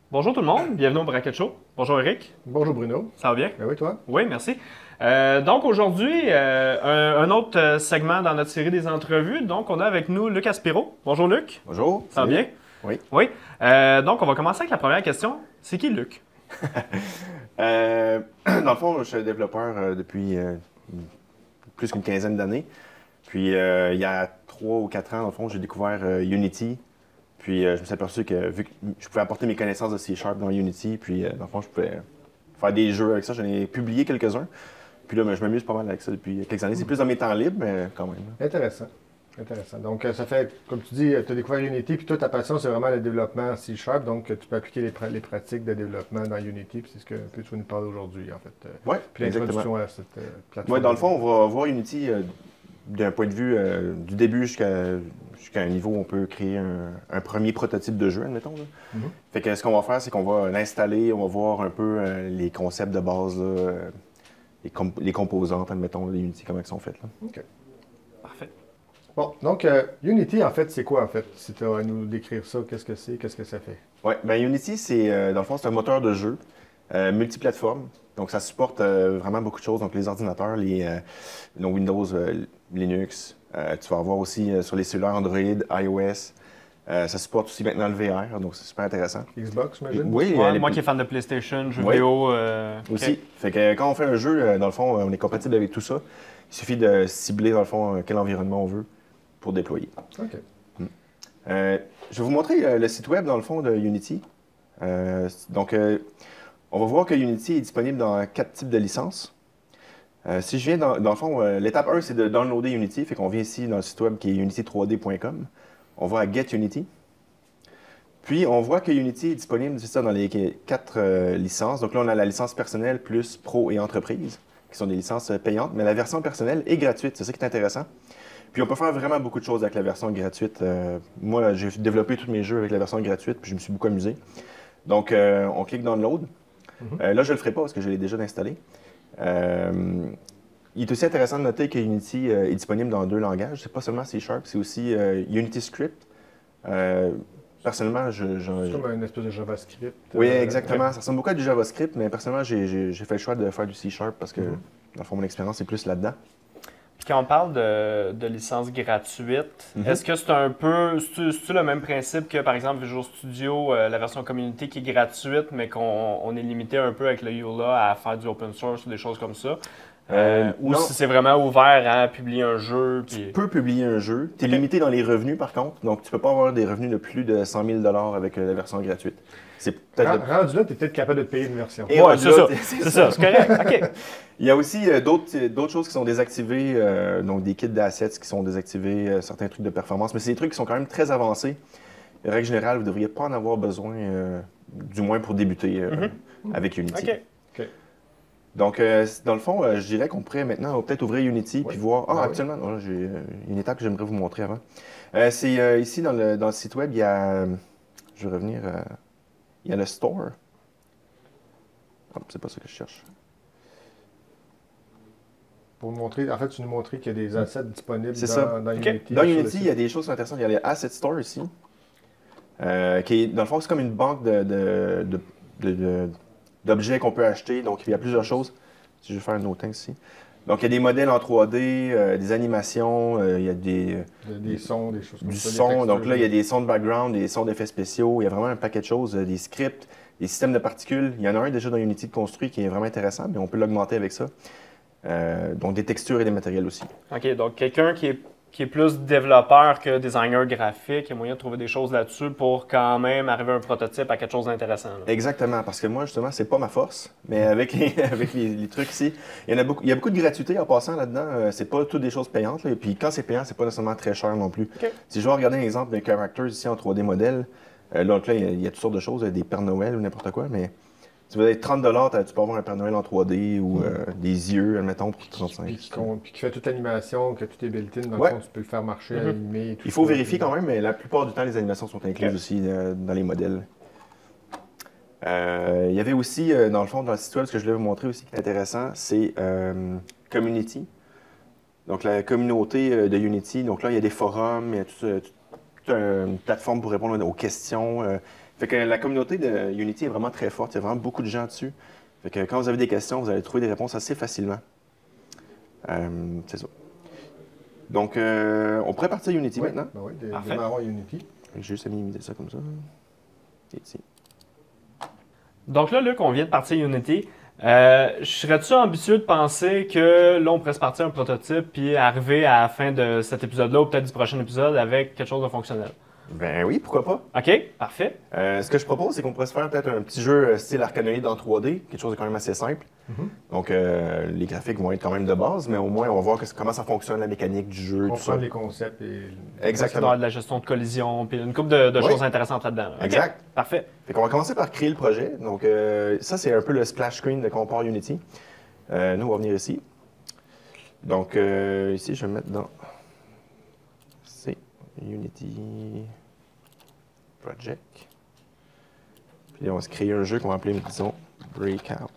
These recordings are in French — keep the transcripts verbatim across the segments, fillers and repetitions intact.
Bonjour tout le monde, bienvenue au Bracket Show. Bonjour Eric, Bonjour Bruno. ça va bien? Ben oui, toi? Oui, merci. Euh, donc aujourd'hui, euh, un, un autre euh, segment dans notre série des entrevues. Donc on a avec nous Luc Aspiro. Bonjour Luc, Bonjour, ça va salut. bien? Oui. Oui. Euh, donc on va commencer avec la première question. C'est qui Luc? Euh, dans le fond, je suis développeur euh, depuis euh, plus qu'une quinzaine d'années. Puis euh, il y a trois ou quatre ans, dans le fond, j'ai découvert euh, Unity. Puis euh, je me suis aperçu que vu que je pouvais apporter mes connaissances de C Sharp dans Unity, puis euh, dans le fond, je pouvais faire des jeux avec ça. J'en ai publié quelques-uns. Puis là, ben, je m'amuse pas mal avec ça depuis quelques années. C'est plus dans mes temps libres, mais quand même. Intéressant. Intéressant. Donc, euh, ça fait, comme tu dis, tu as découvert Unity, puis toi, ta passion, c'est vraiment le développement C Sharp. Donc, euh, tu peux appliquer les, pra- les pratiques de développement dans Unity, puis c'est ce que un peu tu vas nous parler aujourd'hui, en fait. Euh, Oui, puis l'introduction à cette euh, plateforme. Ouais, dans le fond, on va voir Unity euh, d'un point de vue euh, du début jusqu'à jusqu'à un niveau où on peut créer un, un premier prototype de jeu, admettons. Là. Mhm. Fait que ce qu'on va faire, c'est qu'on va l'installer, on va voir un peu euh, les concepts de base, là, euh, les, comp- les composantes, admettons, de Unity, comment elles sont faites. Là. OK. Parfait. Bon, donc, euh, Unity, en fait, c'est quoi, en fait? Si tu as à nous décrire ça, qu'est-ce que c'est, qu'est-ce que ça fait? Ouais, ben Unity, c'est euh, dans le fond, c'est un moteur de jeu euh, multiplateforme. Donc, ça supporte euh, vraiment beaucoup de choses. Donc, les ordinateurs, les, euh, nos Windows, euh, Linux. Euh, tu vas avoir aussi euh, sur les cellulaires Android, iOS. Euh, ça supporte aussi maintenant le V R, donc c'est super intéressant. Xbox, j'imagine? Oui, Ouais, euh, les- moi qui est fan de PlayStation, jeux Ouais. vidéo. euh, aussi. ok. Fait que euh, quand on fait un jeu, euh, dans le fond, euh, on est compatible avec tout ça. Il suffit de cibler, dans le fond, euh, quel environnement on veut pour déployer. OK. Euh, je vais vous montrer euh, le site web, dans le fond, de Unity. Euh, donc, euh, on va voir que Unity est disponible dans quatre types de licences. Euh, si je viens dans, dans le fond, euh, l'étape un, c'est de downloader Unity. Fait qu'on vient ici dans le site web qui est unity trois d point com. On va à Get Unity. Puis, on voit que Unity est disponible, c'est ça, dans les quatre euh, licences. Donc là, on a la licence personnelle plus pro et entreprise, qui sont des licences euh, payantes. Mais la version personnelle est gratuite. C'est ça qui est intéressant. Puis, on peut faire vraiment beaucoup de choses avec la version gratuite. Euh, moi, j'ai développé tous mes jeux avec la version gratuite, puis je me suis beaucoup amusé. Donc, euh, on clique Download. Mhm. Euh, là, je ne le ferai pas parce que je l'ai déjà installé. Euh, il est aussi intéressant de noter que Unity euh, est disponible dans deux langages. C'est pas seulement C Sharp, c'est aussi euh, Unity Script. Euh, personnellement, je, je- C'est comme une espèce de JavaScript. Oui, euh, exactement. Ça ressemble beaucoup à du JavaScript, mais personnellement, j'ai j'ai- j'ai fait le choix de faire du C Sharp parce que, Mhm. dans le fond, mon expérience est plus là-dedans. Puis quand on parle de, de licence gratuite, Mhm. est-ce que c'est un peu, c'est-tu c'est-tu le même principe que par exemple Visual Studio, euh, la version communauté qui est gratuite, mais qu'on on est limité un peu avec le U L A à faire du open source ou des choses comme ça? Euh, Euh, ou non. si c'est vraiment ouvert à publier un jeu? Puis... Tu peux publier un jeu. Tu es Ok. limité dans les revenus, par contre. Donc, tu peux pas avoir des revenus de plus de cent mille avec euh, la version gratuite. C'est peut-être... Ren- le- Rendu là, tu es peut-être capable de te payer une version. Et Ouais, rendu c'est là, ça. t'es- C'est ça, c'est correct. OK. Il y a aussi euh, d'autres euh, d'autres choses qui sont désactivées, euh, donc des kits d'assets qui sont désactivés, euh, certains trucs de performance, mais c'est des trucs qui sont quand même très avancés. En règle générale, vous ne devriez pas en avoir besoin, euh, du moins pour débuter euh, avec Unity. OK. OK. Donc, euh, c- dans le fond, euh, je dirais qu'on pourrait maintenant peut-être ouvrir Unity Oui. puis voir. Ah, Ah oui. actuellement, non, j'ai euh, une étape que j'aimerais vous montrer avant. Euh, c'est euh, ici dans le, dans le site web, il y a. euh, je vais revenir. euh, il y a le store. Hop, c'est pas ça que je cherche. Pour nous montrer, en fait, tu nous montrais qu'il y a des assets disponibles C'est dans, ça. dans OK. Unity. Dans sur le Unity, site. il y a des choses intéressantes. Il y a les Asset Store ici, euh, qui est, dans le fond, c'est comme une banque de, de- de- de- de- d'objets qu'on peut acheter. Donc, il y a plusieurs choses. Si je vais faire un autre ici. Donc, il y a des modèles en trois D, euh, des animations, euh, il y a des, Il y a des sons, des choses comme du ça. des son. textures. Donc là, il y a des sons de background, des sons d'effets spéciaux. Il y a vraiment un paquet de choses, euh, des scripts, des systèmes de particules. Il y en a un déjà dans Unity de construit qui est vraiment intéressant, mais on peut l'augmenter avec ça. Euh, donc, des textures et des matériels aussi. OK. Donc, quelqu'un qui est, qui est plus développeur que designer graphique, il y a moyen de trouver des choses là-dessus pour quand même arriver à un prototype à quelque chose d'intéressant. là. Exactement, parce que moi, justement, c'est pas ma force, mais avec les, avec les, les trucs ici, il y en a beaucoup, il y a beaucoup de gratuité en passant là-dedans. Euh, c'est pas toutes des choses payantes, là, et puis quand c'est payant, c'est pas nécessairement très cher non plus. OK. Si je vais regarder un exemple d'un characters ici en trois D modèle, euh, donc là, il y, a, il y a toutes sortes de choses, il y a des Pères Noël ou n'importe quoi, mais tu vas être trente dollars, tu peux avoir un Père Noël en trois D ou euh, des yeux, admettons, pour trente-cinq. Puis qui, con- puis qui fait toute l'animation, que tout est built-in. Dans Ouais. le fond, tu peux le faire marcher, Mhm. animer et tout Il faut ça. vérifier quand même, mais la plupart du temps, les animations sont incluses Ok. aussi euh, dans les modèles. Euh, il y avait aussi, euh, dans le fond, dans le site web, ce que je voulais vous montrer aussi qui est intéressant, c'est euh, Community. Donc, la communauté euh, de Unity. Donc là, il y a des forums, il y a tout, euh, toute une plateforme pour répondre aux questions. Euh, Fait que la communauté de Unity est vraiment très forte. Il y a vraiment beaucoup de gens dessus. Fait que quand vous avez des questions, vous allez trouver des réponses assez facilement. Euh, c'est ça. Donc, euh, on pourrait partir Unity oui, maintenant. Ben oui, dé Parfait. démarrons Unity. J'ai juste minimiser ça comme ça. Et ici. Donc là, Luc, on vient de partir Unity. Euh, Serais-tu ambitieux de penser que là, on pourrait se partir un prototype puis arriver à la fin de cet épisode-là ou peut-être du prochain épisode avec quelque chose de fonctionnel? Ben oui, pourquoi pas. OK, parfait. Euh, ce que je propose, c'est qu'on pourrait se faire peut-être un petit jeu euh, style Arkanoid en trois D, quelque chose de quand même assez simple. Mm-hmm. Donc, euh, les graphiques vont être quand même de base, mais au moins, on va voir que- comment ça fonctionne, la mécanique du jeu, tout ça. Comprendre les concepts et... Il doit y Exactement. avoir de la gestion de collision puis une couple de, de Oui. choses intéressantes là-dedans. là. OK, Exact. parfait. Fait qu'on va commencer par créer le projet. Donc, euh, ça, c'est un peu le splash screen de quand on part Unity. Euh, nous, on va venir ici. Donc, euh, ici, je vais mettre dans... C'est Unity Project. Puis, on va se créer un jeu qu'on va appeler, disons, Breakout.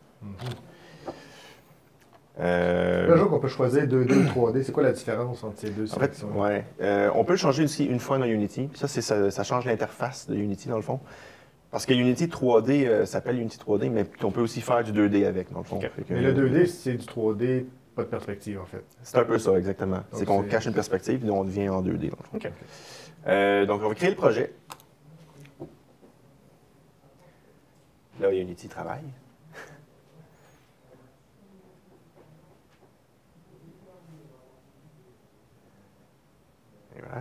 Euh, Le jeu qu'on peut choisir deux D ou trois D, c'est quoi la différence entre ces deux En fait, sélections? ouais. Euh, on peut le changer aussi une fois dans Unity. Ça, c'est, ça, ça change l'interface de Unity, dans le fond. Parce que Unity trois D euh, s'appelle Unity trois D, mais on peut aussi faire du deux D avec, dans le fond. Ok. Fait que- Mais le deux D, c'est du trois D, pas de perspective, en fait. C'est un peu ça, exactement. C'est Donc, qu'on c'est- cache une perspective et on devient en deux D, dans le fond. OK. Euh, donc, on va créer le projet. Là, Unity travaille. Et voilà.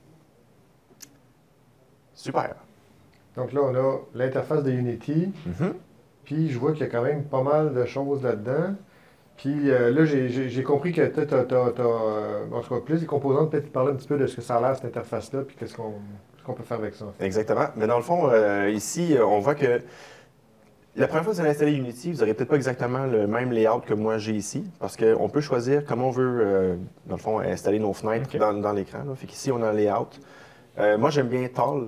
Super. Donc là, on a l'interface de Unity, Mhm. puis je vois qu'il y a quand même pas mal de choses là-dedans. Puis euh, là, j'ai- j'ai j'ai compris que tu as, en tout cas, plus des composants, peut-être parler un petit peu de ce que ça a l'air, cette interface-là, puis qu'est-ce qu'on ce qu'on peut faire avec ça. En fait. Exactement. Mais dans le fond, euh, ici, euh, on voit que la première fois que vous allez installer Unity, vous n'aurez peut-être pas exactement le même layout que moi j'ai ici, parce qu'on peut choisir comment on veut, euh, dans le fond, installer nos fenêtres Ok. dans, dans l'écran. là. Fait qu'ici, on a un layout. Euh, moi, j'aime bien Tall.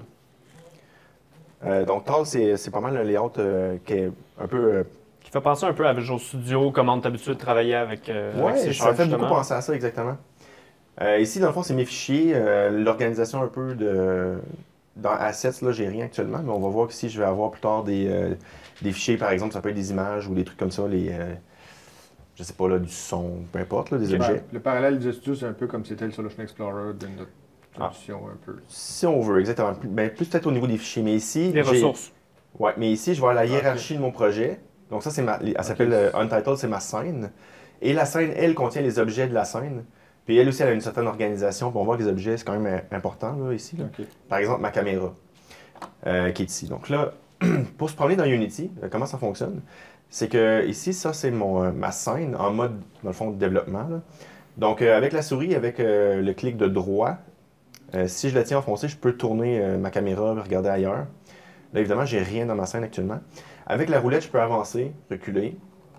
Euh, donc, Tall, c'est c'est pas mal un layout euh, qui est un peu... euh, Qui fait penser un peu à Visual Studio, comment on est habitué de travailler avec, euh, avec ouais, C ça Sharp, fait beaucoup justement. penser à ça, exactement. Euh, ici, dans le fond, c'est mes fichiers. euh, L'organisation un peu de... Dans Assets, là, j'ai rien actuellement, mais on va voir que si je vais avoir plus tard des, euh, des fichiers, par exemple, ça peut être des images ou des trucs comme ça, les... euh, je sais pas, là, du son, peu importe, là, des Le, objets. le parallèle du studio, c'est un peu comme c'était le Solution Explorer de notre Ah. solution, un peu. Si on veut, exactement. Plus- Ben, plus peut-être au niveau des fichiers, mais ici... Les j'ai- ressources. Ouais, mais ici, je vois la Ah, hiérarchie de mon projet. Donc ça, c'est ma... Elle s'appelle euh, Untitled, c'est ma scène. Et la scène, elle, contient les objets de la scène. Puis elle aussi, elle a une certaine organisation. Puis on voit que les objets, c'est quand même euh, important, là, ici. Là. OK. Par exemple, ma caméra, euh, qui est ici. Donc là, pour se promener dans Unity, euh, comment ça fonctionne? C'est que ici, ça, c'est mon, euh, ma scène en mode, dans le fond, de développement. là. Donc, euh, avec la souris, avec euh, le clic de droit, euh, si je la tiens enfoncée, je peux tourner euh, ma caméra, regarder ailleurs. Là, évidemment, j'ai rien dans ma scène actuellement. Avec la roulette, je peux avancer, reculer.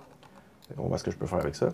On voit ce que je peux faire avec ça.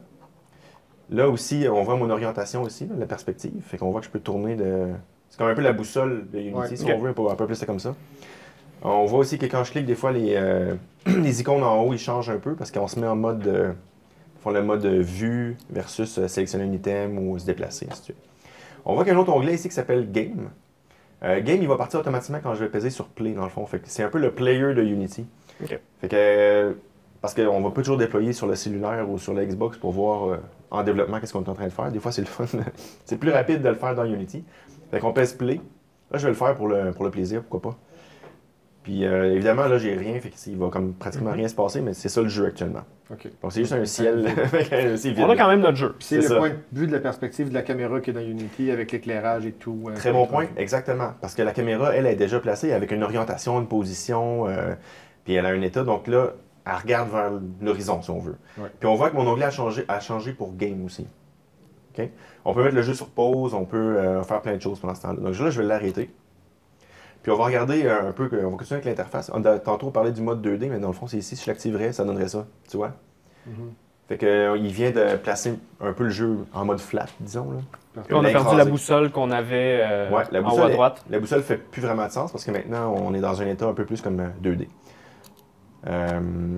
Là aussi, on voit mon orientation aussi, là, la perspective. Fait qu'on voit que je peux tourner de... C'est comme un peu la boussole de Unity, Ouais, si ok. on veut, on peut un peu plus ça comme ça. On voit aussi que quand je clique, des fois, les, euh, les icônes en haut, ils changent un peu parce qu'on se met en mode... Euh, font le mode vue versus euh, sélectionner un item ou se déplacer, ainsi de suite. On voit qu'il y a un autre onglet ici qui s'appelle Game. Euh, Game, il va partir automatiquement quand je vais peser sur Play, dans le fond. Fait que c'est un peu le player de Unity. OK. Fait que, euh, parce qu'on va pas toujours déployer sur le cellulaire ou sur la Xbox pour voir euh, en développement qu'est-ce qu'on est en train de faire. Des fois, c'est le fun. C'est plus rapide de le faire dans Unity. Fait qu'on pèse Play. Là, je vais le faire pour le, pour le plaisir, pourquoi pas. Puis euh, évidemment, là, j'ai rien, fait qu'il va comme pratiquement rien se passer, mais c'est ça le jeu actuellement. OK. Donc c'est juste un ciel c'est vide. On a quand même notre jeu. C'est C'est le ça. point de vue de la perspective de la caméra qui est dans Unity avec l'éclairage et tout. euh, Très bon point, exactement. Parce que la caméra, elle, est déjà placée avec une orientation, une position, euh, puis elle a un état. Donc là, elle regarde vers l'horizon, si on veut. Ouais. Puis on voit que mon onglet a changé, a changé pour Game aussi. OK? On peut mettre le jeu sur pause, on peut euh, faire plein de choses pendant ce temps-là. Donc là, je vais l'arrêter. Puis on va regarder euh, un peu, que- on va continuer avec l'interface. On a- Tantôt, on parlait du mode deux D, mais dans le fond, c'est ici, si je l'activerais, ça donnerait ça, tu vois? Mhm. Fait que, euh, il vient de placer un peu le jeu en mode flat, disons. Là. Parfait. On a l'a perdu la écrasé. boussole qu'on avait euh, Ouais, la en haut boussole, à est- droite. la boussole fait plus vraiment de sens parce que maintenant, on est dans un état un peu plus comme euh, deux D. Euh,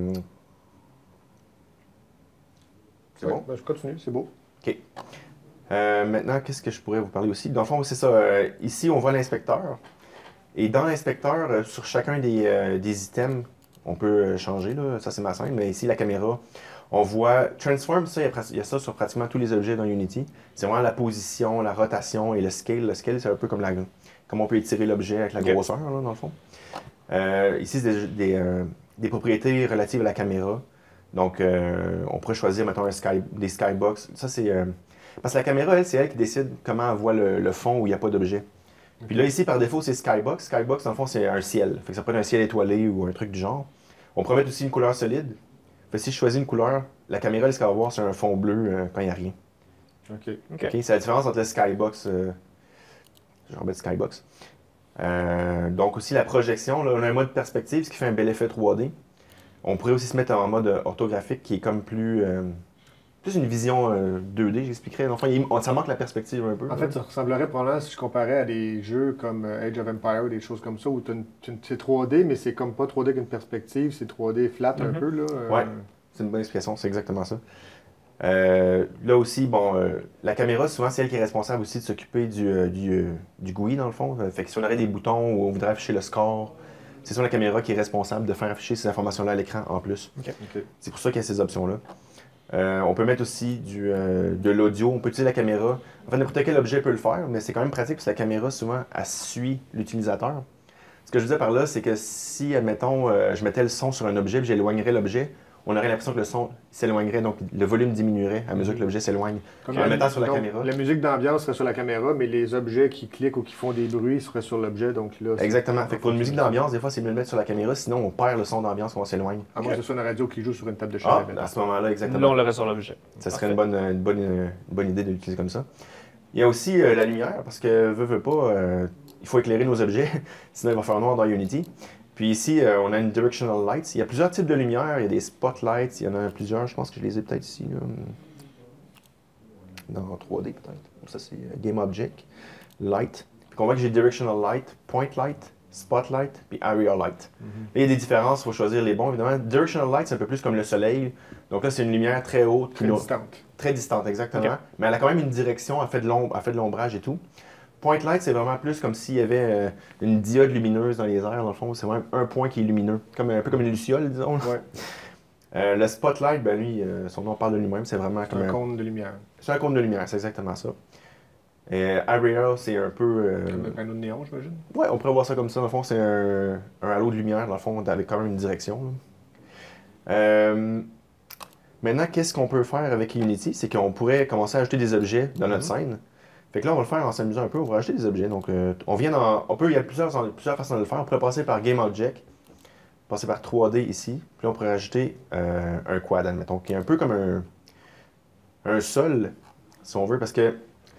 C'est Ouais, bon? ben, je continue, c'est beau. OK. Euh, maintenant, qu'est-ce que je pourrais vous parler aussi? Dans le fond, c'est ça. euh, ici, on voit l'inspecteur. Et dans l'inspecteur, euh, sur chacun des, euh, des items, on peut euh, changer, là. Ça c'est ma scène, mais ici la caméra, on voit Transform, ça, il y, a, prat- il y a ça sur pratiquement tous les objets dans Unity. C'est vraiment la position, la rotation et le scale. Le scale, c'est un peu comme, la, comme on peut étirer l'objet avec la Ok. grosseur, là, dans le fond. Euh, ici, c'est des, des, euh, des propriétés relatives à la caméra. Donc, euh, on pourrait choisir, mettons, un sky, des skybox. Ça, c'est... euh, parce que la caméra, elle, c'est elle qui décide comment elle voit le, le fond où il n'y a pas d'objet. Puis là, ici, par défaut, c'est Skybox. Skybox, dans le fond, c'est un ciel. Fait que ça peut être un ciel étoilé ou un truc du genre. On pourrait mettre aussi une couleur solide. Fait que si je choisis une couleur, la caméra, ce qu'elle va voir, c'est un fond bleu euh, quand il n'y a rien. OK. OK. OK? C'est la différence entre le Skybox. Euh... Je vais remettre Skybox. Euh, donc aussi la projection, là, on a un mode perspective, ce qui fait un bel effet trois D. On pourrait aussi se mettre en mode orthographique qui est comme plus... euh, plus une vision euh, deux D, j'expliquerais. Enfin, il- on- ça manque la perspective un peu. En là. fait, ça ressemblerait probablement si je comparais à des jeux comme euh, Age of Empires ou des choses comme ça où t'as une- t'as une- c'est trois D, mais c'est comme pas trois D qu'une perspective, c'est trois D flat un Mhm. peu. Là, euh, Ouais. C'est une bonne explication, c'est exactement ça. Euh, là aussi, bon, euh, la caméra, souvent, c'est elle qui est responsable aussi de s'occuper du, euh, du, euh, du G U I, dans le fond. Euh, Fait que si on aurait des boutons où on voudrait afficher le score, c'est souvent la caméra qui est responsable de faire afficher ces informations-là à l'écran en plus. OK. C'est pour ça qu'il y a ces options-là. Euh, on peut mettre aussi du, euh, de l'audio. On peut utiliser la caméra. En fait, n'importe quel objet peut le faire, mais c'est quand même pratique parce que la caméra, souvent, elle suit l'utilisateur. Ce que je disais par là, c'est que si, admettons, euh, je mettais le son sur un objet et j'éloignerais l'objet, on aurait l'impression que le son s'éloignerait, donc le volume diminuerait à mesure que l'objet s'éloigne. Comme En le la- mettant sur la donc, caméra. La musique d'ambiance serait sur la caméra, mais les objets qui cliquent ou qui font des bruits seraient sur l'objet. Donc là, c'est- Exactement. Fait que pour une musique d'ambiance, des fois, c'est mieux de le mettre sur la caméra, sinon on perd le son d'ambiance quand on s'éloigne. À moins que ce soit une radio qui joue sur une table de Ah, chevet. mettons. à ce moment-là, Là, on exactement. l'aurait sur l'objet. Ça serait une bonne, une, bonne, une bonne idée de l'utiliser comme ça. Il y a aussi euh, la lumière, parce que, veut, veut pas, euh, il faut éclairer nos objets, sinon il va faire noir dans Unity. Puis ici, euh, on a une directional light. Il y a plusieurs types de lumière. Il y a des spotlights. Il y en a plusieurs. Je pense que je les ai peut-être ici. Là. Dans trois D, peut-être. Ça, c'est euh, Game Object. Light. Puis on voit que j'ai directional light, point light, spotlight, puis area light. Mhm. Là, il y a des différences. Il faut choisir les bons, évidemment. Directional light, c'est un peu plus comme le soleil. Donc là, c'est une lumière très haute. qui Très nous- distante. Très distante, exactement. Ok. Mais elle a quand même une direction. Elle fait de l'ombre, elle fait de l'ombrage et tout. Point light, c'est vraiment plus comme s'il y avait euh, une diode lumineuse dans les airs, dans le fond. C'est vraiment un point qui est lumineux. Comme, un peu comme une luciole, disons. Ouais. Euh, le spotlight, ben lui, euh, son nom parle de lui-même. C'est vraiment C'est comme un un... cône de lumière. C'est un cône de lumière, c'est exactement ça. Et area, c'est un peu... euh, Comme un panneau de néon, j'imagine. Ouais, on pourrait voir ça comme ça. Dans le fond, c'est un, un halo de lumière, dans le fond, avec quand même une direction. là. Euh, Maintenant, qu'est-ce qu'on peut faire avec Unity? C'est qu'on pourrait commencer à ajouter des objets dans notre Mhm. scène. Fait que là, on va le faire en s'amusant un peu. On va ajouter des objets. Donc, euh, on vient dans... On peut... Il y a plusieurs, plusieurs façons de le faire. On pourrait passer par Game Object, passer par trois D ici. Puis là, on pourrait ajouter euh, un quad, admettons, qui est un peu comme un, un sol, si on veut, parce que...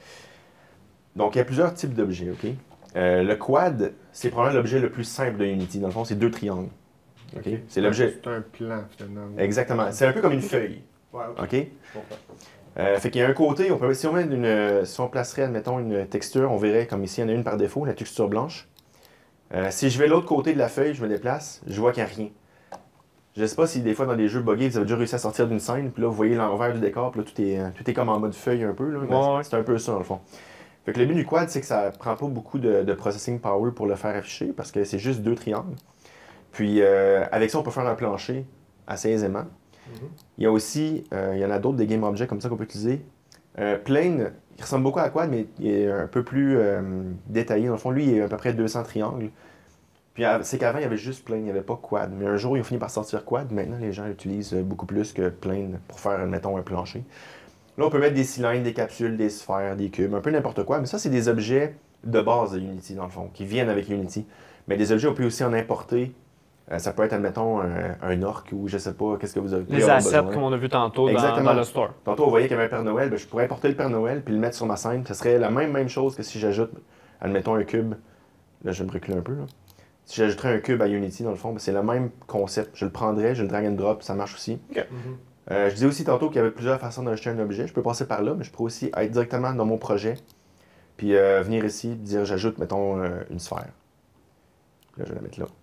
Donc, il y a plusieurs types d'objets, OK? Euh, le quad, c'est probablement l'objet le plus simple de Unity. Dans le fond, c'est deux triangles. OK? C'est l'objet... C'est un plan, finalement. Exactement. C'est un peu comme une feuille. Ouais, ok. OK? Je comprends. Euh, fait qu'il y a un côté, on peut, si, on met une, si on placerait, admettons, une texture, on verrait comme ici, il y en a une par défaut, la texture blanche. Euh, si je vais de l'autre côté de la feuille, je me déplace, je vois qu'il n'y a rien. Je ne sais pas si des fois dans des jeux buggés, vous avez déjà réussi à sortir d'une scène, puis là, vous voyez l'envers du décor, puis là, tout est, tout est comme en mode feuille un peu. Là, mais Ouais, ouais. c'est un peu ça, dans le fond. Fait que le but du quad, c'est que ça prend pas beaucoup de, de processing power pour le faire afficher, parce que c'est juste deux triangles. Puis euh, avec ça, on peut faire un plancher assez aisément. Mhm. Il y a aussi, euh, il y en a d'autres des game objects comme ça qu'on peut utiliser. Euh, Plane, il ressemble beaucoup à Quad, mais il est un peu plus euh, détaillé. Dans le fond, lui, il est à peu près deux cents triangles. Puis euh, c'est qu'avant, il y avait juste Plane, il n'y avait pas Quad. Mais un jour, ils ont fini par sortir Quad. Maintenant, les gens l'utilisent beaucoup plus que Plane pour faire, mettons, un plancher. Là, on peut mettre des cylindres, des capsules, des sphères, des cubes, un peu n'importe quoi. Mais ça, c'est des objets de base de Unity, dans le fond, qui viennent avec Unity. Mais des objets, on peut aussi en importer. Euh, ça peut être, admettons, un, un orc ou je sais pas, qu'est-ce que vous avez Les avoir assets, besoin. comme on a vu tantôt dans, Exactement. dans le store. Tantôt, on voyait qu'il y avait un Père Noël, ben, je pourrais importer le Père Noël puis le mettre sur ma scène. Ce serait la même, même chose que si j'ajoute, admettons, un cube. Là, je vais me reculer un peu. Là. Si j'ajouterais un cube à Unity, dans le fond, ben, c'est le même concept. Je le prendrais, je le drag and drop, ça marche aussi. Mhm. Euh, je disais aussi tantôt qu'il y avait plusieurs façons d'ajouter un objet. Je peux passer par là, mais je pourrais aussi être directement dans mon projet. Puis euh, venir ici, dire j'ajoute, mettons, euh, une sphère. Là, je vais la mettre là.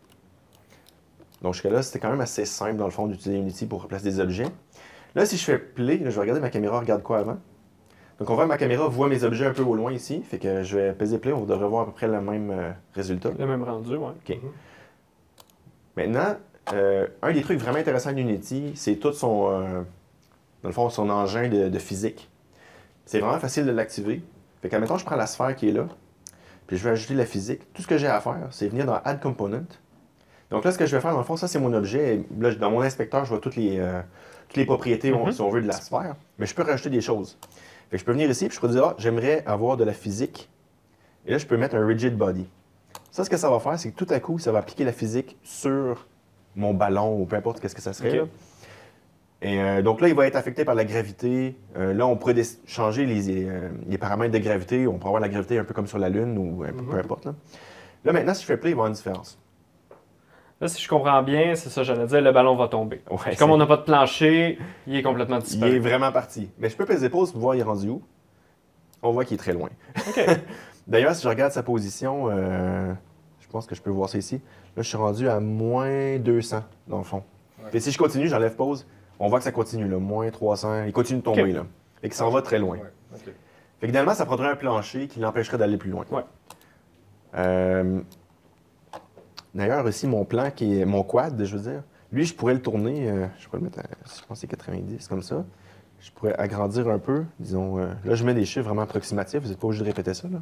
Donc jusqu'à là, c'était quand même assez simple dans le fond d'utiliser Unity pour replacer des objets. Là, si je fais play, là, je vais regarder ma caméra, regarde quoi avant. Donc on voit que ma caméra voit mes objets un peu au loin ici. Fait que je vais peser play, on devrait voir à peu près le même euh, résultat. Le même rendu, ouais. OK. Mm-hmm. Maintenant, euh, un des trucs vraiment intéressants d'Unity, c'est tout son, euh, dans le fond, son engin de, de physique. C'est vraiment facile de l'activer. Fait que, admettons, je prends la sphère qui est là, puis je vais ajouter la physique. Tout ce que j'ai à faire, c'est venir dans Add Component. Donc là, ce que je vais faire, dans le fond, ça, c'est mon objet. Là, dans mon inspecteur, je vois toutes les, euh, toutes les propriétés, mm-hmm. si on veut, de la sphère. Mais je peux rajouter des choses. Fait que je peux venir ici, puis je peux dire, ah, j'aimerais avoir de la physique. Et là, je peux mettre un Rigid Body. Ça, ce que ça va faire, c'est que tout à coup, ça va appliquer la physique sur mon ballon ou peu importe qu'est-ce que ça serait. Okay. Et euh, donc là, il va être affecté par la gravité. Euh, là, on pourrait changer les, euh, les paramètres de gravité. On pourrait avoir la gravité un peu comme sur la Lune ou euh, mm-hmm. peu importe. Là. là, maintenant, si je fais play, il va y avoir une différence. Là, si je comprends bien, c'est ça, j'allais dire, le ballon va tomber. Ouais, comme on n'a pas de plancher, il est complètement disparu. Il est vraiment parti. Mais je peux peser pause pour voir il est rendu où. On voit qu'il est très loin. OK. D'ailleurs, si je regarde sa position, euh, je pense que je peux voir ça ici. Là, je suis rendu à moins deux cents, dans le fond. Ouais. Et si je continue, j'enlève pause, on voit que ça continue, là, moins trois cents. Il continue de tomber, okay. là. Et qu'il s'en va très loin. Ouais. Okay. Fait que finalement, ça prendrait un plancher qui l'empêcherait d'aller plus loin. Ouais. Euh, D'ailleurs, aussi, mon plan, qui est mon quad, je veux dire, lui, je pourrais le tourner, euh, je pourrais le mettre à, je pense que c'est quatre-vingt-dix, comme ça. Je pourrais agrandir un peu, disons, euh, là, je mets des chiffres vraiment approximatifs, vous n'êtes pas obligé de répéter ça, là.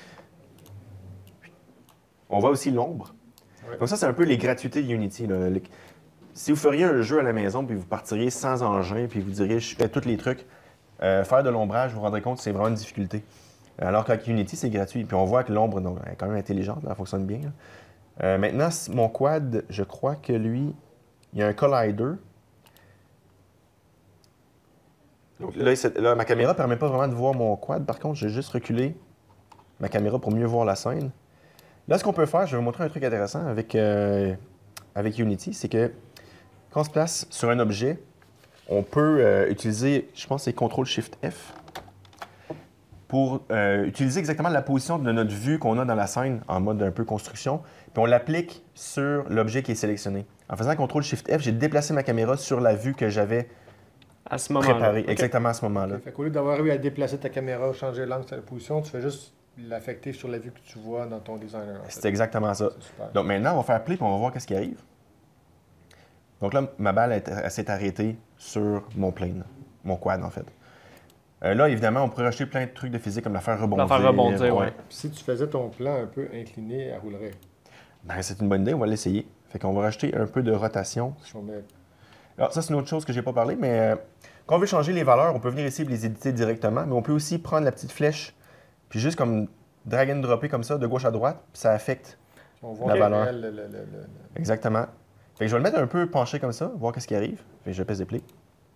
On voit aussi l'ombre. Ouais. Donc ça, c'est un peu les gratuités de Unity, là. Les... Si vous feriez un jeu à la maison, puis vous partiriez sans engin, puis vous diriez, je fais tous les trucs, euh, faire de l'ombrage, vous vous rendrez compte que c'est vraiment une difficulté. Alors qu'avec Unity, c'est gratuit. Puis on voit que l'ombre est quand même intelligente, là, elle fonctionne bien, là. Euh, maintenant, mon quad, je crois que lui, il y a un collider. Donc là, là, ma caméra ne permet pas vraiment de voir mon quad. Par contre, j'ai juste reculé ma caméra pour mieux voir la scène. Là, ce qu'on peut faire, je vais vous montrer un truc intéressant avec, euh, avec Unity, c'est que quand on se place sur un objet, on peut euh, utiliser, je pense, c'est contrôle shift F pour euh, utiliser exactement la position de notre vue qu'on a dans la scène en mode un peu construction, puis on l'applique sur l'objet qui est sélectionné. En faisant contrôle shift F, j'ai déplacé ma caméra sur la vue que j'avais à ce moment-là. préparée, okay. exactement à ce moment-là. Okay. Fait qu'au lieu d'avoir eu à déplacer ta caméra, changer l'angle de la position, tu fais juste l'affecter sur la vue que tu vois dans ton designer. C'est exactement ça. Donc maintenant, on va faire play et on va voir qu'est-ce qui arrive. Donc là, ma balle s'est arrêtée sur mon plane, mon quad en fait. Euh, là, évidemment, on pourrait rajouter plein de trucs de physique comme la faire rebondir. La faire rebondir, oui. Ouais. Si tu faisais ton plan un peu incliné, elle roulerait. Ben, c'est une bonne idée, on va l'essayer. Fait qu'on va rajouter un peu de rotation. Si on met... Alors, ça, c'est une autre chose que je n'ai pas parlé, mais euh, quand on veut changer les valeurs, on peut venir ici et les éditer directement, mais on peut aussi prendre la petite flèche, puis juste comme drag and dropper comme ça, de gauche à droite, puis ça affecte on voit la valeur. Le, le, le, le... Exactement. Fait que je vais le mettre un peu penché comme ça, voir qu'est-ce qui arrive. Fait que je pèse des play.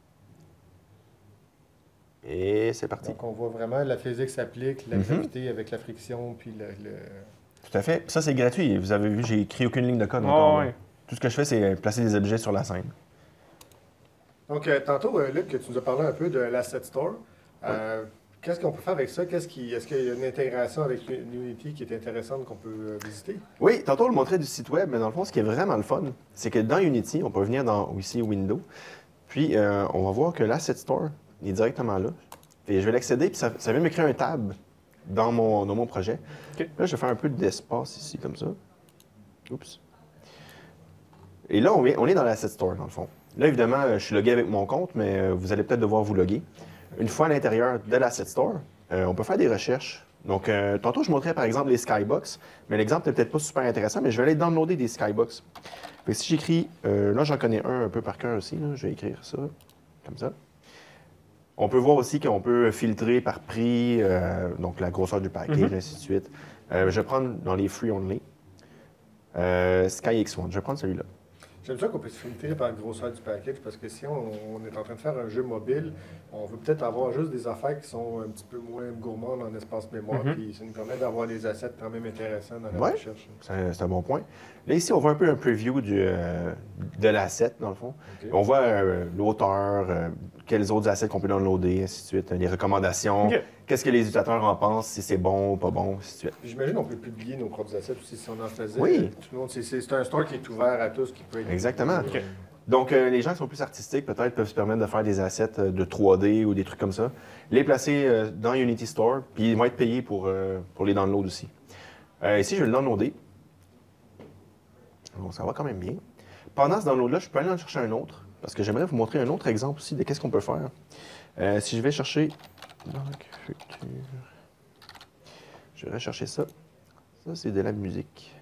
Et c'est parti. Donc, on voit vraiment la physique s'applique, la gravité mm-hmm. avec la friction, puis le, le... Tout à fait. Puis ça, c'est gratuit. Vous avez vu, j'ai écrit aucune ligne de code. Oh, encore, oui. Tout ce que je fais, c'est placer des objets sur la scène. Donc, euh, tantôt, euh, Luc, tu nous as parlé un peu de l'Asset Store. Euh, Qu'est-ce qu'on peut faire avec ça? Qu'est-ce qui, est-ce qu'il y a une intégration avec Unity qui est intéressante qu'on peut euh, visiter? Oui, tantôt, on le montrait du site web, mais dans le fond, ce qui est vraiment le fun, c'est que dans Unity, on peut venir dans ici, Window, puis euh, on va voir que l'Asset Store est directement là. Et je vais l'accéder, puis ça, ça vient me créer un tab dans mon, dans mon projet. Okay. Là, je vais faire un peu d'espace ici, comme ça. Oups. Et là, on est, on est dans l'Asset Store, dans le fond. Là, évidemment, je suis logué avec mon compte, mais vous allez peut-être devoir vous loguer. Une fois à l'intérieur de l'Asset Store, euh, on peut faire des recherches. Donc, euh, tantôt, je montrais par exemple les Skybox, mais l'exemple n'est peut-être pas super intéressant, mais je vais aller downloader des Skybox. Fait que si j'écris, euh, là, j'en connais un un peu par cœur aussi, là. Je vais écrire ça, comme ça. On peut voir aussi qu'on peut filtrer par prix, euh, donc la grosseur du package, mm-hmm. ainsi de suite. Euh, je vais prendre dans les free only. Euh, Sky X un, je vais prendre celui-là. J'aime ça qu'on puisse filtrer par la grosseur du package parce que si on, on est en train de faire un jeu mobile, on veut peut-être avoir juste des affaires qui sont un petit peu moins gourmandes en espace mémoire, mm-hmm. puis ça nous permet d'avoir des assets quand même intéressants dans la ouais, recherche. C'est, c'est un bon point. Là, ici, on voit un peu un preview du, euh, de l'asset, dans le fond. Okay. On voit euh, l'auteur, euh, quels autres assets qu'on peut downloader, ainsi de suite, les recommandations, okay. qu'est-ce que les utilisateurs en pensent, si c'est bon ou pas bon, ainsi de suite. J'imagine qu'on peut publier nos propres assets aussi si on en faisait. Oui. Tout le monde, c'est, c'est un store qui est ouvert à tous, qui peut être... Exactement. Okay. Donc, euh, les gens qui sont plus artistiques, peut-être, peuvent se permettre de faire des assets euh, de trois D ou des trucs comme ça, les placer euh, dans Unity Store, puis ils vont être payés pour, euh, pour les downloads aussi. Euh, ici, je vais le downloader. Bon, ça va quand même bien. Pendant ce download-là, je peux aller en chercher un autre, parce que j'aimerais vous montrer un autre exemple aussi de qu'est-ce qu'on peut faire. Euh, si je vais chercher... Donc, futur... Je vais chercher ça. Ça, c'est de la musique.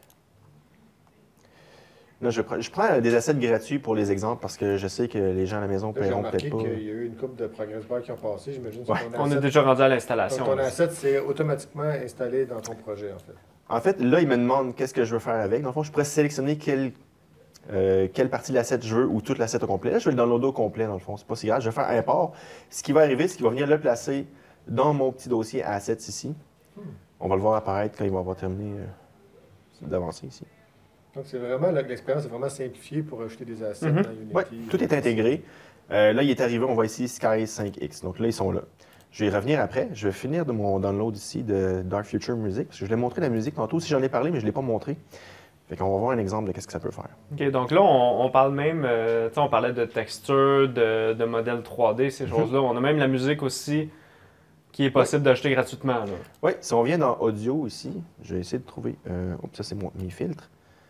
Là, je prends, je prends des assets gratuits pour les exemples parce que je sais que les gens à la maison ne Là, j'ai paieront remarqué peut-être pas. qu'il y a eu une couple de progress bars qui ont passé, j'imagine. Ouais. Ton On est asset- déjà rendu à ton- l'installation. Ton là. asset, c'est automatiquement installé dans ton projet, en fait. En fait, là, il me demande qu'est-ce que je veux faire avec. Dans le fond, je pourrais sélectionner quelle, euh, quelle partie de l'asset je veux ou toute l'asset au complet. Là, je vais le downloader au complet, dans le fond. C'est pas si grave. Je vais faire import. Ce qui va arriver, c'est qu'il va venir le placer dans mon petit dossier assets ici. Hmm. On va le voir apparaître quand il va avoir terminé euh, d'avancer ici. Donc, c'est vraiment, là, l'expérience est vraiment simplifiée pour ajouter des assets Mhm. dans Unity. Oui, tout est intégré. Euh, là, il est arrivé, on voit ici Sky cinq X. Donc là, ils sont là. Je vais y revenir après. Je vais finir de mon download ici de Dark Future Music. Parce que je l'ai montré la musique tantôt. Si j'en ai parlé, mais je ne l'ai pas montré. Fait qu'on va voir un exemple de ce que ça peut faire. OK, donc là, on, on parle même, euh, tu sais, on parlait de texture, de, de modèles trois D, ces Mhm. choses-là. On a même la musique aussi qui est possible d'acheter gratuitement. Là. Oui, si on vient dans Audio ici, je vais essayer de trouver. Euh, oups, ça, c'est mon, mes filtres.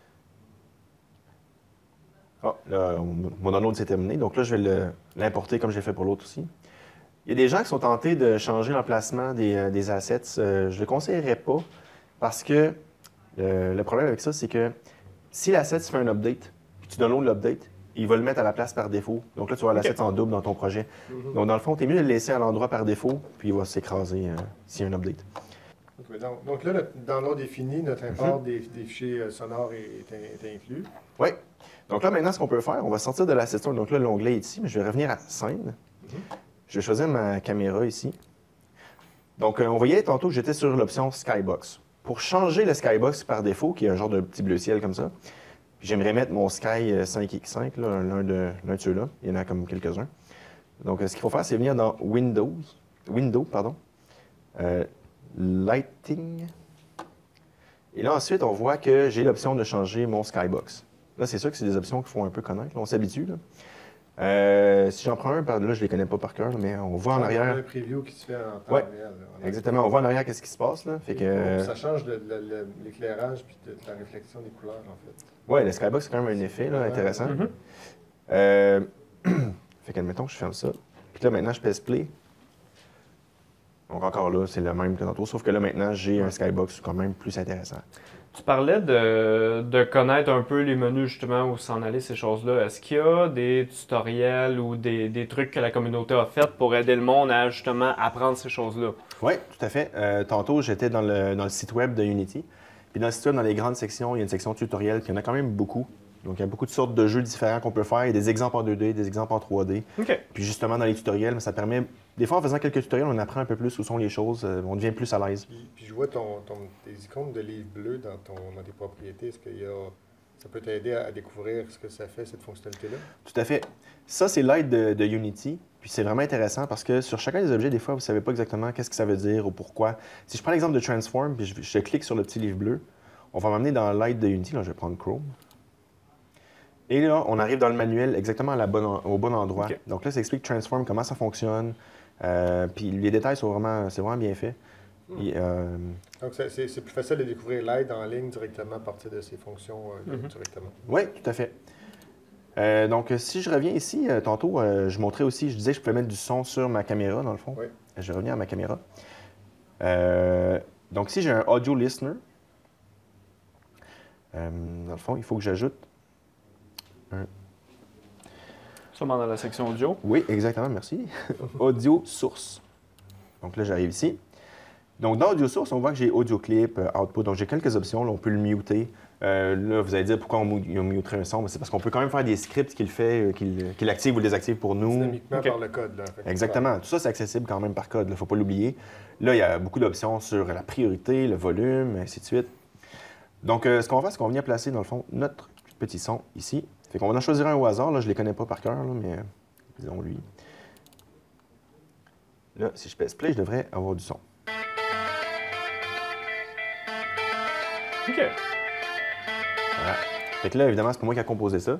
Ah, là, mon mon download s'est terminé. Donc là, je vais le- l'importer comme j'ai fait pour l'autre aussi. Il y a des gens qui sont tentés de changer l'emplacement des, euh, des assets. Euh, je ne le conseillerais pas parce que euh, le problème avec ça, c'est que si l'asset fait un update, puis tu downloads l'update, il va le mettre à la place par défaut. Donc là, tu vas avoir l'asset en double dans ton projet. Mhm. Donc dans le fond, tu es mieux de le laisser à l'endroit par défaut, puis il va s'écraser euh, s'il y a un update. Ok, donc, donc là, notre download est fini, notre import des, des fichiers euh, sonores est, est- est inclus. Oui. Donc là, maintenant, ce qu'on peut faire, on va sortir de l'asset store. Donc là, l'onglet est ici, mais je vais revenir à scène. Je vais choisir ma caméra ici. Donc, euh, on voyait tantôt que j'étais sur l'option Skybox. Pour changer le Skybox par défaut, qui est un genre de petit bleu ciel comme ça, puis j'aimerais mettre mon Sky cinq X cinq, là, l'un de, l'un de ceux-là. Il y en a comme quelques-uns. Donc, euh, ce qu'il faut faire, c'est venir dans Windows, Window, pardon, euh, Lighting. Et là, ensuite, on voit que j'ai l'option de changer mon Skybox. Là, c'est sûr que c'est des options qu'il faut un peu connaître. Là, on s'habitue. là. Euh, si j'en prends un, par là, je ne les connais pas par cœur, là, mais on voit en On a arrière. un preview qui se fait en temps Ouais. réel. là. On a- Exactement, on voit en arrière qu'est-ce qui se passe. Là. Fait que, euh, Ça change de, de- de l'éclairage puis de, de la réflexion des couleurs, en fait. ouais, le Skybox, c'est quand même un effet là, Ouais. intéressant. Mhm. Euh, fait qu'admettons que je ferme ça. Puis là, maintenant, je pèse play. Donc encore là, c'est le même que tantôt, sauf que là, maintenant, j'ai un Skybox quand même plus intéressant. Tu parlais de, de connaître un peu les menus, justement, où s'en aller, ces choses-là. Est-ce qu'il y a des tutoriels ou des, des trucs que la communauté a fait pour aider le monde à, justement, apprendre ces choses-là? Oui, tout à fait. Euh, tantôt, j'étais dans le, dans le site web de Unity. Puis dans le site web, dans les grandes sections, il y a une section tutoriel, puis il y en a quand même beaucoup. Donc, il y a beaucoup de sortes de jeux différents qu'on peut faire. Il y a des exemples en deux D, des exemples en trois D. OK. Puis justement, dans les tutoriels, ça permet... Des fois, en faisant quelques tutoriels, on apprend un peu plus où sont les choses. euh, On devient plus à l'aise. Puis, puis je vois ton, ton- tes icônes de livres bleus dans, ton, dans tes propriétés. Est-ce qu'il y a... Ça peut t'aider à, à découvrir ce que ça fait, cette fonctionnalité-là? Tout à fait. Ça, c'est l'aide de, de Unity. Puis c'est vraiment intéressant parce que sur chacun des objets, des fois, vous ne savez pas exactement qu'est-ce que ça veut dire ou pourquoi. Si je prends l'exemple de Transform, puis je, je clique sur le petit livre bleu, on va m'amener dans l'aide de Unity. Là, je vais prendre Chrome. Et là, on arrive dans le manuel exactement à la bonne en- au bon endroit. OK. Donc là, ça explique Transform, comment ça fonctionne. Euh, puis les détails sont vraiment, c'est vraiment bien fait. Et, euh, Donc, ça- c'est c'est plus facile de découvrir l'aide en ligne directement à partir de ces fonctions euh, Mhm. directement. Oui, tout à fait. Euh, donc, euh, si je reviens ici, euh, tantôt, euh, je montrais aussi, je disais que je pouvais mettre du son sur ma caméra, dans le fond. Oui. Je reviens à ma caméra. Euh, donc, ici, j'ai un audio listener. Euh, dans le fond, il faut que j'ajoute un... Sûrement dans la section audio. Oui, exactement, merci. Audio source. Donc là, j'arrive ici. Donc, dans Audio Source, on voit que j'ai Audio Clip, euh, Output. Donc, j'ai quelques options. Là, on peut le muter. Euh, là, vous allez dire pourquoi on, mu- on muterait un son. Mais c'est parce qu'on peut quand même faire des scripts qu'il fait, euh, qu'il qu'il active ou le désactive pour nous. Dynamiquement OK. par le code. Là. Fait que- Exactement. Tout ça, c'est accessible quand même par code. Il ne faut pas l'oublier. Là, il y a beaucoup d'options sur la priorité, le volume, ainsi de suite. Donc, euh, ce qu'on va faire, c'est qu'on va venir placer, dans le fond, notre petit son ici. Fait qu'on va en choisir un au hasard. Là, je ne les connais pas par cœur, là, mais euh, disons lui. Là, si je pèse play, je devrais avoir du son. OK. Voilà. Fait que là, évidemment, c'est pas moi qui a composé ça.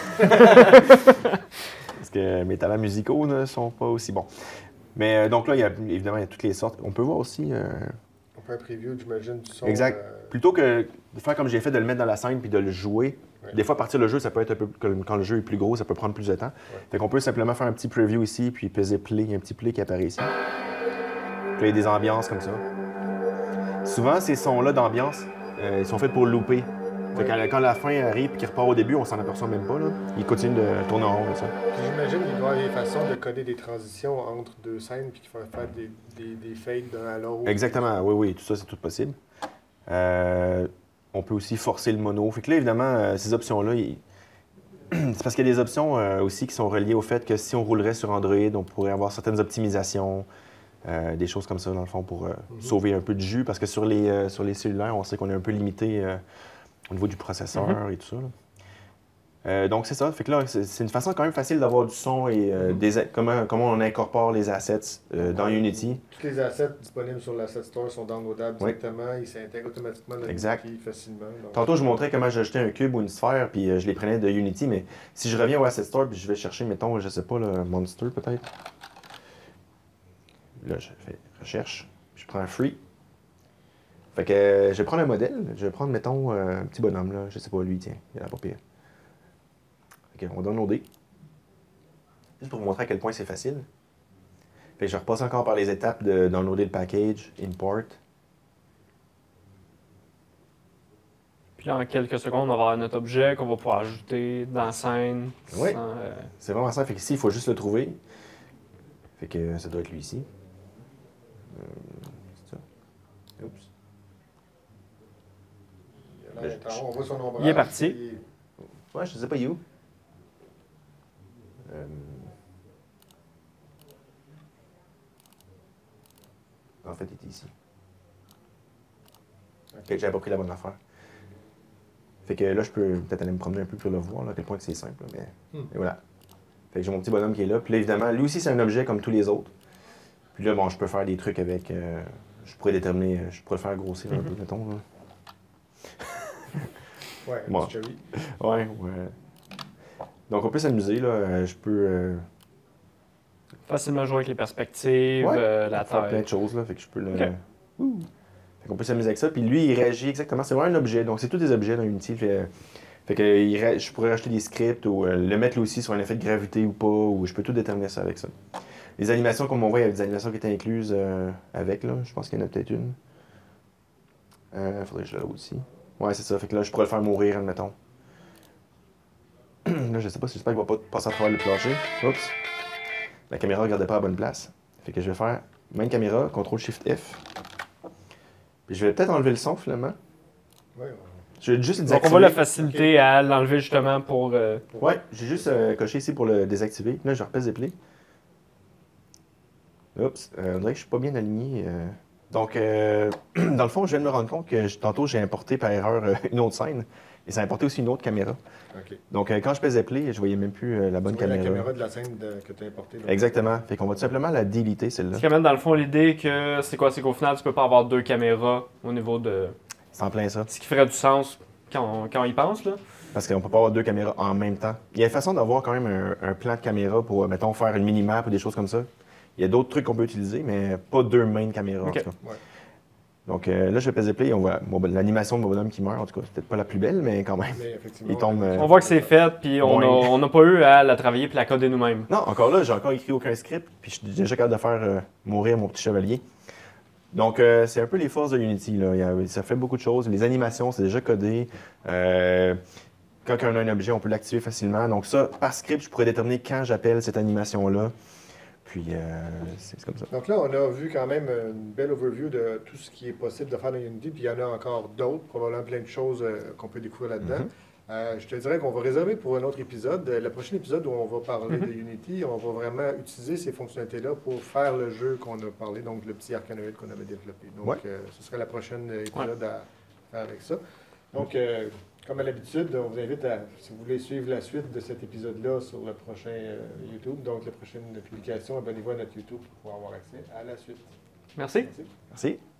Parce que mes talents musicaux ne sont pas aussi bons. Mais euh, donc là, il y a, évidemment, il y a toutes les sortes. On peut voir aussi... Euh... On fait un preview, j'imagine, du son. Exact. Euh... Plutôt que de faire comme j'ai fait, de le mettre dans la scène puis de le jouer. Ouais. Des fois, partir le jeu, ça peut être un peu... Quand le jeu est plus gros, ça peut prendre plus de temps. Ouais. Fait qu'on peut simplement faire un petit preview ici, puis peser play. Il y a un petit play qui apparaît ici. Puis il y a des ambiances comme ça. Souvent, ces sons-là d'ambiance, euh, ils sont faits pour looper. Fait que quand la fin arrive et qu'il repart au début, on s'en aperçoit même pas. Là. Il continue de tourner en rond comme ça. Puis j'imagine qu'il doit y avoir des façons de coder des transitions entre deux scènes puis qu'il faut faire des, des, des fades d'un à l'autre. Exactement, oui, oui, tout ça, c'est tout possible. Euh, on peut aussi forcer le mono. Fait que là, évidemment, euh, ces options-là, il... c'est parce qu'il y a des options euh, aussi qui sont reliées au fait que si on roulerait sur Android, on pourrait avoir certaines optimisations, euh, des choses comme ça, dans le fond, pour euh, mm-hmm. sauver un peu de jus. Parce que sur les, euh, sur les cellulaires, on sait qu'on est un peu limité euh, au niveau du processeur mm-hmm. et tout ça. Là. Euh, donc, c'est ça. Fait que là, c'est une façon quand même facile d'avoir du son et euh, des, comment, comment on incorpore les assets euh, dans Unity. Tous les assets disponibles sur l'Asset Store sont downloadables oui. directement. Ils s'intègrent automatiquement dans exact. Unity facilement. Donc... Tantôt, je vous montrais comment j'ajoutais un cube ou une sphère, puis euh, je les prenais de Unity. Mais si je reviens au Asset Store, puis je vais chercher, mettons, je sais pas, le Monster peut-être. Là, je fais recherche. Je prends un Free. Fait que euh, je vais prendre un modèle. Je vais prendre, mettons, euh, un petit bonhomme, là. Je sais pas, lui, tiens, il a pas pire. OK, on va downloader. Juste pour vous montrer à quel point c'est facile. Fait que je repasse encore par les étapes de downloader le package, import. Puis là, en quelques secondes, on va avoir notre objet qu'on va pouvoir ajouter dans la scène. Oui, sans, euh... c'est vraiment ça. Fait qu'ici, il faut juste le trouver. Fait que ça doit être lui ici. Euh, c'est ça. Oups. Là, je... On voit son ombrage. Il est parti. Et... Ouais, je sais pas, il est où? Euh... En fait, il était ici. Ok, okay, j'avais pas pris la bonne affaire. Fait que là, je peux peut-être aller me promener un peu pour le voir, là, à quel point c'est simple. Mais... Hmm. Et voilà. Fait que j'ai mon petit bonhomme qui est là. Puis là, évidemment, lui aussi, c'est un objet comme tous les autres. Puis là, bon, je peux faire des trucs avec... Euh... Je pourrais déterminer... Je pourrais le faire grossir mm-hmm. un peu, mettons. Là. Ouais, bon. un petit cherry. Ouais, ouais. Donc, on peut s'amuser, là. Je peux... Euh... Facilement jouer avec les perspectives, ouais, euh, la faire taille. plein de choses, là. Fait que je peux le... Okay. Ouh. Fait qu'on peut s'amuser avec ça. Puis lui, il réagit exactement. C'est vraiment un objet. Donc, c'est tous des objets dans Unity. Fait, fait que il ré... je pourrais rajouter des scripts ou euh, le mettre là aussi sur un effet de gravité ou pas. Ou je peux tout déterminer ça avec ça. Les animations, comme on voit, il y avait des animations qui étaient incluses euh, avec, là. Je pense qu'il y en a peut-être une. Il euh, faudrait que je la aussi. Ouais, c'est ça. Fait que là, je pourrais le faire mourir, admettons. Là, je sais pas, j'espère qu'il va pas passer à travers le plancher. Oups. La caméra ne regardait pas à la bonne place. Fait que je vais faire main caméra, contrôle shift F. Puis je vais peut-être enlever le son, finalement. Ouais, ouais. Je vais juste le désactiver. Donc, on va la faciliter okay. à l'enlever, justement, pour... Euh... Ouais, j'ai juste euh, coché ici pour le désactiver. Là, je repèse des play. Oups, euh, on dirait que je suis pas bien aligné. Euh... Donc, euh, dans le fond, je viens de me rendre compte que je, tantôt, j'ai importé par erreur euh, une autre scène. Et ça a importé aussi une autre caméra. Okay. Donc, euh, quand je pesais play, je voyais même plus euh, la bonne tu caméra. la caméra de la scène de, que tu as importée. Exactement. Fait qu'on va tout simplement la déliter, celle-là. Ce qui amène dans le fond l'idée que c'est quoi? C'est qu'au final, tu peux pas avoir deux caméras au niveau de... C'est en plein ça. Ce qui ferait du sens quand on, quand on y pense, là. Parce qu'on peut pas avoir deux caméras en même temps. Il y a une façon d'avoir quand même un, un plan de caméra pour, mettons, faire une mini-map ou des choses comme ça. Il y a d'autres trucs qu'on peut utiliser, mais pas deux main caméras, okay. en tout cas. Ouais. Donc euh, là, je vais peser play, on voit bon, l'animation de mon bonhomme qui meurt, en tout cas, c'est peut-être pas la plus belle, mais quand même, mais il tombe... Euh... On voit que c'est fait, puis on n'a pas eu à la travailler puis la coder nous-mêmes. Non, encore là, j'ai encore écrit aucun script, puis je suis déjà capable de faire euh, mourir mon petit chevalier. Donc, euh, c'est un peu les forces de Unity, là. Il y a, ça fait beaucoup de choses. Les animations, c'est déjà codé. Euh, quand on a un objet, on peut l'activer facilement. Donc ça, par script, je pourrais déterminer quand j'appelle cette animation-là. Puis, euh, c'est comme ça. Donc là, on a vu quand même une belle overview de tout ce qui est possible de faire dans Unity. Puis il y en a encore d'autres, probablement plein de choses euh, qu'on peut découvrir là-dedans. Mm-hmm. euh, je te dirais qu'on va réserver pour un autre épisode. Le prochain épisode où on va parler mm-hmm. de Unity, on va vraiment utiliser ces fonctionnalités-là pour faire le jeu qu'on a parlé, donc le petit Arkanoid qu'on avait développé. Donc, ouais. euh, ce serait la prochaine épisode ouais. à faire avec ça. Donc, euh, comme à l'habitude, on vous invite à, si vous voulez suivre la suite de cet épisode-là sur le prochain euh, YouTube, donc la prochaine publication, abonnez-vous à notre YouTube pour pouvoir avoir accès à la suite. Merci. Merci. Merci.